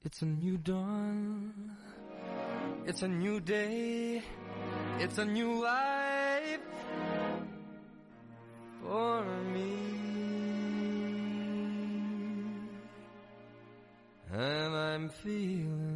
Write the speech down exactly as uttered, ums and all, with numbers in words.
It's a new dawn. It's a new day. It's a new life for me. And I'm feeling